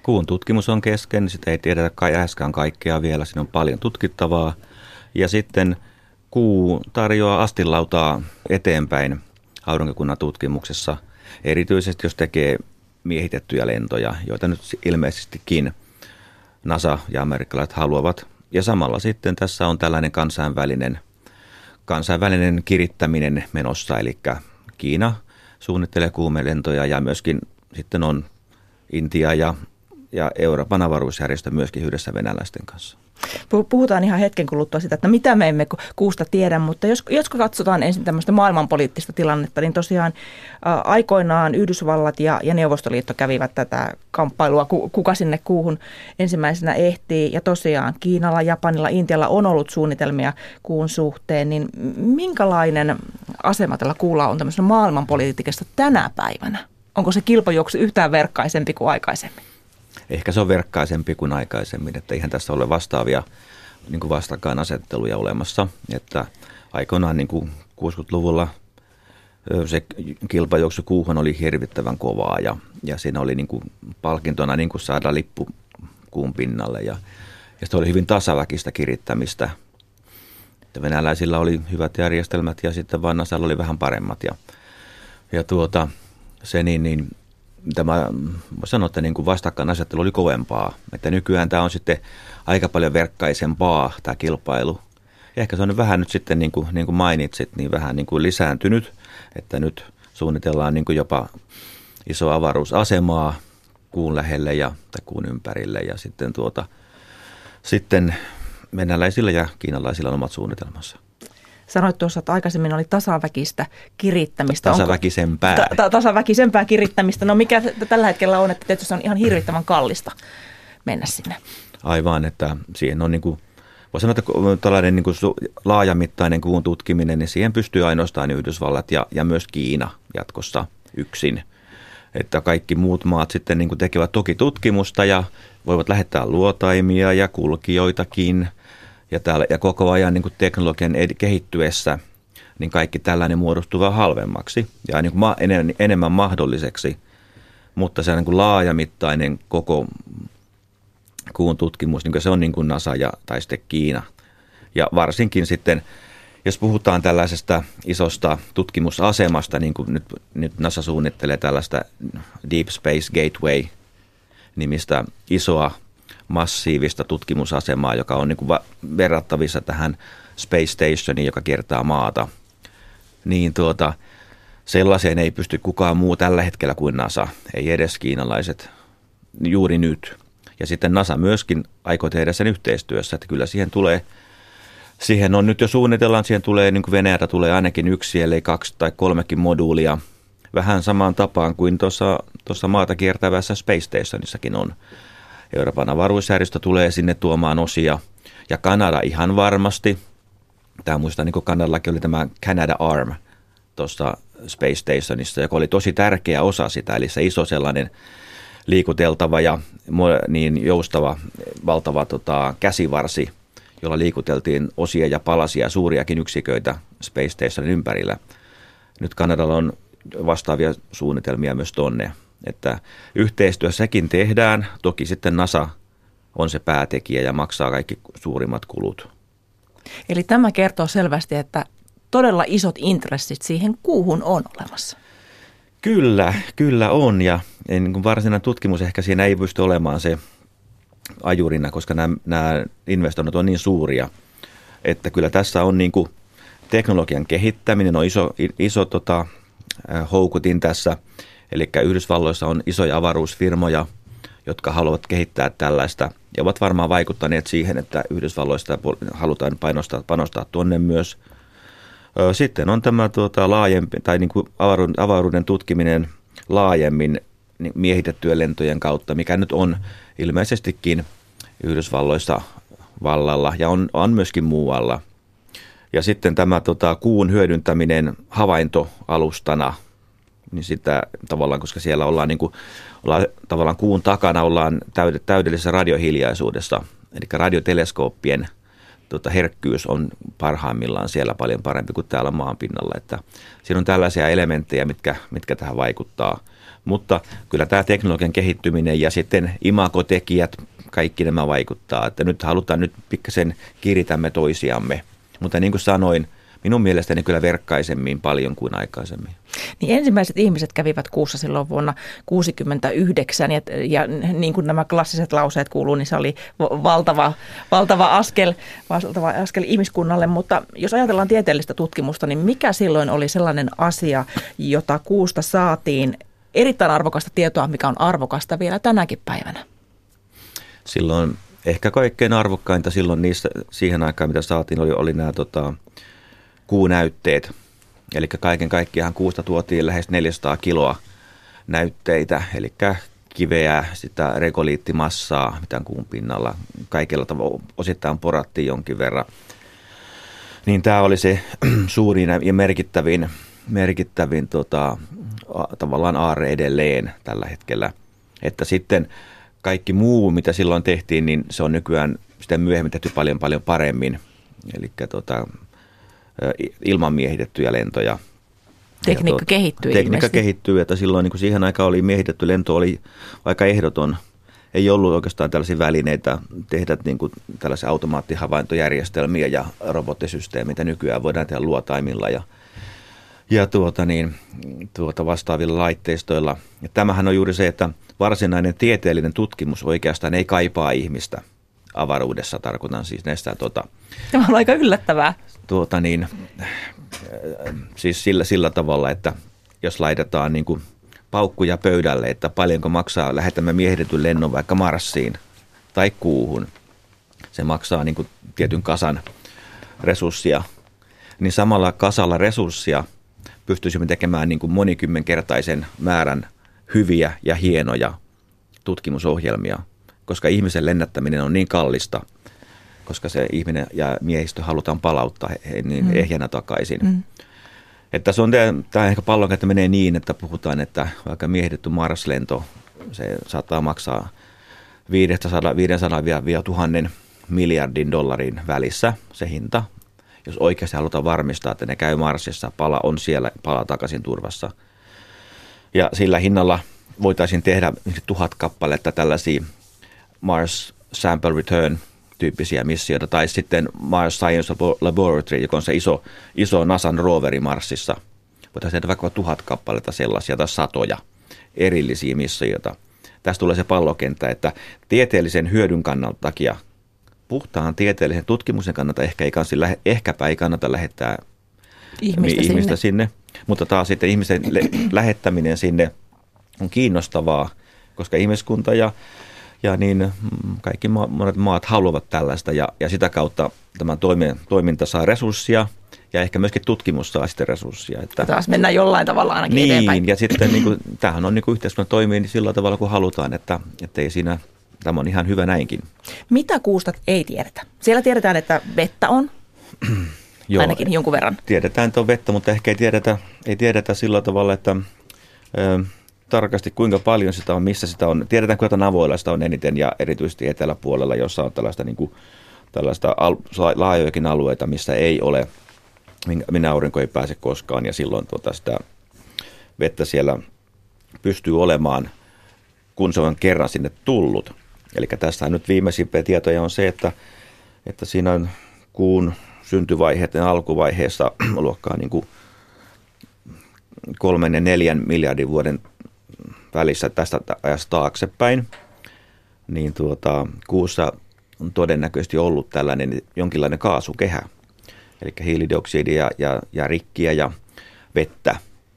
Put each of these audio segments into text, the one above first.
Kuun tutkimus on kesken, sitä ei tiedetä äskään kaikkea vielä, siinä on paljon tutkittavaa. Ja sitten kuu tarjoaa astinlautaa eteenpäin aurinkokunnan tutkimuksessa, erityisesti jos tekee miehitettyjä lentoja, joita nyt ilmeisestikin NASA ja amerikkalaiset haluavat. Ja samalla sitten tässä on tällainen kansainvälinen kirittäminen menossa, eli Kiina suunnittelee kuumelentoja ja myöskin sitten on Intia ja Euroopan avaruusjärjestö myöskin yhdessä venäläisten kanssa. Puhutaan ihan hetken kuluttua sitä, että mitä me emme kuusta tiedä, mutta jos katsotaan ensin tämmöistä maailmanpoliittista tilannetta, niin tosiaan aikoinaan Yhdysvallat ja Neuvostoliitto kävivät tätä kamppailua, kuka sinne kuuhun ensimmäisenä ehtii. Ja tosiaan Kiinalla, Japanilla, Intialla on ollut suunnitelmia kuun suhteen, niin minkälainen asema tällä kuulla on tämmöisessä maailmanpolitiikassa tänä päivänä? Onko se kilpajuoksu yhtään verkkaisempi kuin aikaisemmin? Ehkä se on verkkaisempi kuin aikaisemmin, että eihän tässä ole vastaavia niin kuin vastakkainasetteluja olemassa. Että aikoinaan niin kuin 60-luvulla se kilpajuoksu kuuhun oli hirvittävän kovaa ja siinä oli niin kuin palkintona niin kuin saada lippu kuun pinnalle ja se oli hyvin tasaväkistä kirittämistä. Että venäläisillä oli hyvät järjestelmät ja sitten vaan NASAlla oli vähän paremmat se tämä voi sanoa, että niin kuin vastakkainasettelu oli kovempaa. Että nykyään tämä on sitten aika paljon verkkaisempaa tämä kilpailu. Ja ehkä se on vähän nyt sitten niin kuin mainitsit, niin vähän niin kuin lisääntynyt, että nyt suunnitellaan niin kuin jopa isoa avaruusasemaa kuun lähelle tai kuun ympärille ja sitten venäläisillä ja kiinalaisilla on omat suunnitelmansa. Sanoit tuossa, että aikaisemmin oli tasaväkistä kirittämistä. Tasaväkisempää. Tasaväkisempää kirittämistä. No mikä tällä hetkellä on, että tietysti on ihan hirvittävän kallista mennä sinne. Aivan, että siihen on niin kuin, voi sanoa, että tällainen niin kuin laajamittainen kuun tutkiminen, niin siihen pystyy ainoastaan Yhdysvallat ja myös Kiina jatkossa yksin. Että kaikki muut maat sitten niin kuin tekevät toki tutkimusta ja voivat lähettää luotaimia ja kulkijoitakin. Ja koko ajan niin kuin teknologian kehittyessä, niin kaikki tällainen muodostuu vähän halvemmaksi ja niin kuin enemmän mahdolliseksi. Mutta se on niin kuin laajamittainen koko kuun tutkimus, niin kuin se on niin kuin NASA tai sitten Kiina. Ja varsinkin sitten, jos puhutaan tällaisesta isosta tutkimusasemasta, niin kuin nyt NASA suunnittelee tällaista Deep Space Gateway-nimistä isoa massiivista tutkimusasemaa, joka on niin kuin verrattavissa tähän Space Stationiin, joka kiertää maata, niin sellaiseen ei pysty kukaan muu tällä hetkellä kuin NASA, ei edes kiinalaiset juuri nyt. Ja sitten NASA myöskin aikoo tehdä sen yhteistyössä, että kyllä siihen on nyt jo suunnitellaan, siihen tulee niin kuin Venäjältä tulee ainakin 1, ellei 2 tai 3 moduulia, vähän samaan tapaan kuin tuossa maata kiertävässä Space Stationissakin on. Euroopan avaruusjärjestö tulee sinne tuomaan osia ja Kanada ihan varmasti. Tämä muistaa, niin kuin Kanadallakin oli tämä Canada Arm tuossa Space Stationissa, joka oli tosi tärkeä osa sitä, eli se iso sellainen liikuteltava ja niin joustava valtava käsivarsi, jolla liikuteltiin osia ja palasia, suuriakin yksiköitä Space Stationin ympärillä. Nyt Kanadalla on vastaavia suunnitelmia myös tonne. Että yhteistyössäkin tehdään, toki sitten NASA on se päätekijä ja maksaa kaikki suurimmat kulut. Eli tämä kertoo selvästi, että todella isot intressit siihen kuuhun on olemassa. Kyllä on ja niin kuin varsinainen tutkimus ehkä siinä ei pysty olemaan se ajurina, koska nämä investoinnit on niin suuria, että kyllä tässä on niin kuin teknologian kehittäminen on iso houkutin tässä. Eli Yhdysvalloissa on isoja avaruusfirmoja, jotka haluavat kehittää tällaista ja ovat varmaan vaikuttaneet siihen, että Yhdysvalloista halutaan panostaa tuonne myös. Sitten on tämä laajempi tai niin kuin avaruuden tutkiminen laajemmin miehitettyjen lentojen kautta, mikä nyt on ilmeisestikin Yhdysvalloissa vallalla ja on myöskin muualla. Ja sitten tämä kuun hyödyntäminen havaintoalustana, niin sitä tavallaan, koska siellä ollaan tavallaan kuun takana ollaan täydellisessä radiohiljaisuudessa, eli radioteleskooppien herkkyys on parhaimmillaan siellä paljon parempi kuin täällä maan pinnalla, että siinä on tällaisia elementtejä, mitkä tähän vaikuttaa. Mutta kyllä tämä teknologian kehittyminen ja sitten imagotekijät, kaikki nämä vaikuttaa. Että nyt pikkasen kiritämme toisiamme. Mutta niin kuin sanoin, minun mielestäni kyllä verkkaisemmin paljon kuin aikaisemmin. Niin ensimmäiset ihmiset kävivät kuussa silloin vuonna 1969 ja niin kuin nämä klassiset lauseet kuuluu, niin se oli valtava askel ihmiskunnalle. Mutta jos ajatellaan tieteellistä tutkimusta, niin mikä silloin oli sellainen asia, jota kuusta saatiin erittäin arvokasta tietoa, mikä on arvokasta vielä tänäkin päivänä? Silloin ehkä kaikkein arvokkainta silloin siihen aikaan, mitä saatiin, oli nämä kuunäytteet. Eli kaiken kaikkiaan kuusta tuotiin lähes 400 kiloa näytteitä, eli kiveä, sitä regoliittimassaa, mitä kuun pinnalla kaikilla tavalla osittain porattiin jonkin verran. Niin tämä oli se suurin ja merkittävin tavallaan aarre edelleen tällä hetkellä. Että sitten kaikki muu, mitä silloin tehtiin, niin se on nykyään sitä myöhemmin tehty paljon paremmin. Eli ilman miehitettyjä lentoja. Tekniikka kehittyy Tekniikka ilmeisesti. kehittyy, että silloin niin kuin siihen aikaan oli miehitetty lento, oli aika ehdoton. Ei ollut oikeastaan tällaisia välineitä tehdä niin kuin tällaisia automaattihavaintojärjestelmiä ja robottisysteemeitä. Nykyään voidaan tehdä luotaimilla ja vastaavilla laitteistoilla. Ja tämähän on juuri se, että varsinainen tieteellinen tutkimus oikeastaan ei kaipaa ihmistä avaruudessa, tarkoitan siis näistä Tämä on aika yllättävää. Siis sillä tavalla, että jos laitetaan niin kuin paukkuja pöydälle, että paljonko maksaa, lähetämme miehitetyn lennon vaikka Marsiin tai Kuuhun, se maksaa niin kuin tietyn kasan resurssia, niin samalla kasalla resurssia pystyisimme tekemään niin kuin monikymmenkertaisen määrän hyviä ja hienoja tutkimusohjelmia, koska ihmisen lennättäminen on niin kallista, koska se ihminen ja miehistö halutaan palauttaa niin ehjänä takaisin. Että se on tämä ehkä pallonkenttä menee niin, että puhutaan, että vaikka miehitetty Mars-lento, se saattaa maksaa 500-1000 miljardin dollarin välissä se hinta, jos oikeasti halutaan varmistaa, että ne käy Marsissa, palaa takaisin turvassa. Ja sillä hinnalla voitaisiin tehdä 1000 kappaletta tällaisia Mars Sample Return -tyyppisiä missioita, tai sitten Mars Science Laboratory, joka on se iso NASAn roveri Marsissa. Voitaisiin tehdä vaikka 1000 kappaletta sellaisia tai satoja erillisiä missioita. Tästä tulee se pallokenttä, että tieteellisen hyödyn kannalta takia, puhtaan tieteellisen tutkimuksen kannalta ehkäpä ei kannata lähettää ihmistä sinne. Mutta taas sitten ihmisen lähettäminen sinne on kiinnostavaa, koska ihmiskunta ja niin kaikki monet maat haluavat tällaista ja sitä kautta tämä toiminta saa resurssia ja ehkä myöskin tutkimus saa sitten resurssia. Että taas mennään jollain tavalla ainakin eteenpäin. Ja sitten niin kuin, tämähän on niin kuin yhteiskunnan toimii niin sillä tavalla kuin halutaan, että ei siinä, tämä on ihan hyvä näinkin. Mitä kuusta ei tiedetä? Siellä tiedetään, että vettä on, ainakin jonkun verran. Tiedetään, että on vettä, mutta ehkä ei tiedetä sillä tavalla, että tarkasti kuinka paljon sitä on, missä sitä on. Tiedetään, kuinka navoilla sitä on eniten ja erityisesti eteläpuolella, jossa on tällaista laajojakin alueita, missä ei ole, minä aurinko ei pääse koskaan ja silloin sitä vettä siellä pystyy olemaan, kun se on kerran sinne tullut. Eli tässä nyt viimeisimpiä tietoja on se, että siinä on kuun syntyvaiheiden alkuvaiheessa luokkaa niin kuin 3 ja 4 miljardin vuoden välissä tästä ajasta taaksepäin, niin kuussa on todennäköisesti ollut tällainen jonkinlainen kaasukehä, eli hiilidioksidia ja rikkiä ja vettä,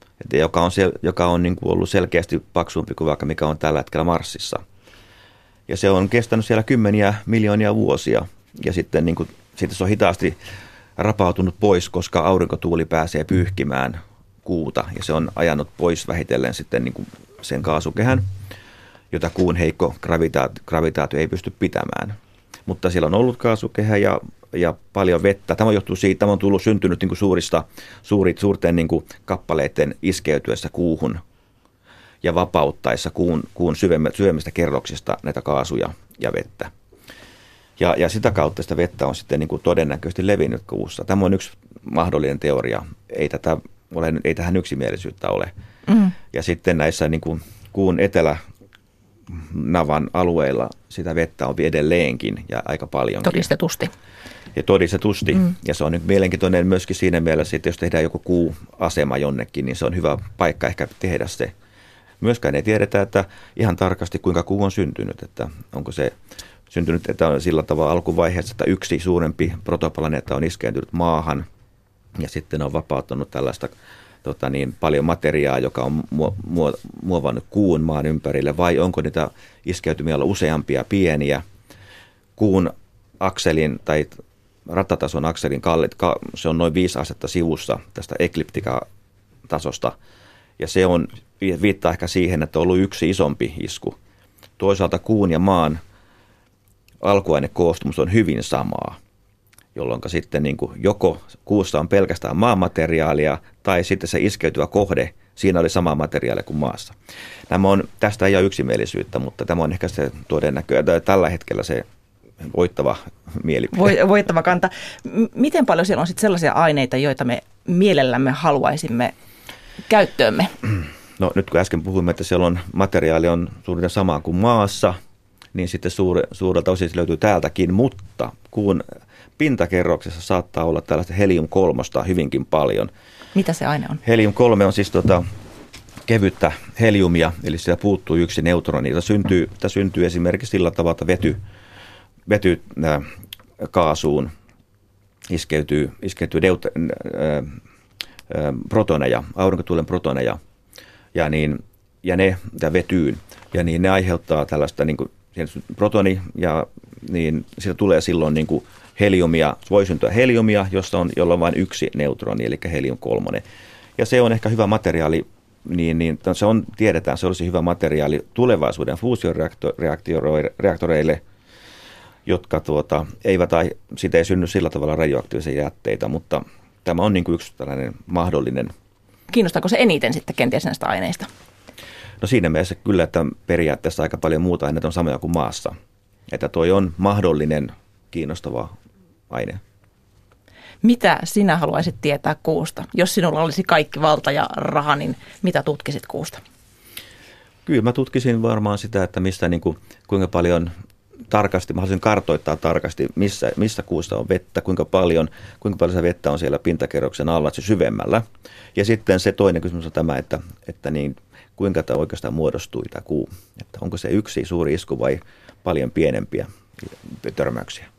joka on niin kuin ollut selkeästi paksumpi kuin vaikka mikä on tällä hetkellä Marsissa. Ja se on kestänyt siellä kymmeniä miljoonia vuosia ja sitten niin kuin, siitä se on hitaasti rapautunut pois, koska aurinkotuuli pääsee pyyhkimään kuuta ja se on ajanut pois vähitellen sitten niin kuin sen kaasukehän, jota kuun heikko gravitaatio ei pysty pitämään. Mutta siellä on ollut kaasukehä ja paljon vettä. Tämä johtuu siitä, että tämä on syntynyt niin kuin suurten niin kuin kappaleiden iskeytyessä kuuhun ja vapauttaessa kuun syvemmistä kerroksista näitä kaasuja ja vettä. Ja sitä kautta sitä vettä on sitten niin kuin todennäköisesti levinnyt kuussa. Tämä on yksi mahdollinen teoria. Ei tähän yksimielisyyttä ole. Ja sitten näissä niin kuin kuun etelänavan alueilla sitä vettä on edelleenkin ja aika paljon. Todistetusti. Ja todistetusti. Ja se on nyt mielenkiintoinen myöskin siinä mielessä, että jos tehdään joku kuuasema jonnekin, niin se on hyvä paikka ehkä tehdä se. Myöskään ei tiedetä, että ihan tarkasti kuinka kuu on syntynyt, että onko se syntynyt, että on sillä tavalla alkuvaiheessa, että yksi suurempi protoplaneetta on iskeytynyt maahan ja sitten on vapauttanut tällaista paljon materiaa, joka on muovannut kuun maan ympärille, vai onko niitä iskeytymiä ollut useampia pieniä kuun akselin tai rattatason akselin se on noin 5 astetta sivussa tästä ekliptikatasosta, ja se on viittaa ehkä siihen, että on ollut yksi isompi isku. Toisaalta kuun ja maan alkuainekoostumus on hyvin samaa, jolloin sitten niin kuin joko kuussa on pelkästään maamateriaalia tai sitten se iskeytyvä kohde, siinä oli sama materiaali kuin maassa. Tästä ei ole yksimielisyyttä, mutta tämä on ehkä se todennäköinen, tällä hetkellä se voittava mielipide. Voittava kanta. Miten paljon siellä on sitten sellaisia aineita, joita me mielellämme haluaisimme käyttöömme? No nyt kun äsken puhuimme, että siellä on materiaali on suurin samaa kuin maassa, niin sitten suurelta osin se löytyy täältäkin, mutta kuun pintakerroksessa saattaa olla tällaista helium-3 hyvinkin paljon. Mitä se aine on? Helium-3 on siis kevyttä heliumia, eli siellä puuttuu yksi neutroni. Tämä syntyy esimerkiksi sillä tavalla, että vety kaasuun iskeytyy protoneja, aurinkotuulen protoneja ja ne vetyyn. Ja niin ne aiheuttaa tällaista niin kuin protoni ja niin siitä tulee silloin niin kuin heliumia, voi syntyä heliumia, jolla on vain yksi neutroni, eli helium-3. Ja se on ehkä hyvä materiaali, tiedetään, se olisi hyvä materiaali tulevaisuuden fuusioreaktoreille, jotka siitä ei synny sillä tavalla radioaktiivisia jätteitä, mutta tämä on niin kuin yksi tällainen mahdollinen. Kiinnostaako se eniten sitten kenties näistä aineista? No siinä mielessä kyllä, että periaatteessa aika paljon muuta aineita on samoja kuin maassa. Että toi on mahdollinen kiinnostava aine. Mitä sinä haluaisit tietää kuusta? Jos sinulla olisi kaikki valta ja raha, niin mitä tutkisit kuusta? Kyllä mä tutkisin varmaan sitä, että kuinka paljon tarkasti, mä haluaisin kartoittaa tarkasti, missä kuussa on vettä, kuinka paljon se vettä on siellä pintakerroksen alla, se syvemmällä. Ja sitten se toinen kysymys on tämä, että kuinka tämä oikeastaan muodostui tämä kuu. Että onko se yksi suuri isku vai paljon pienempiä törmäyksiä.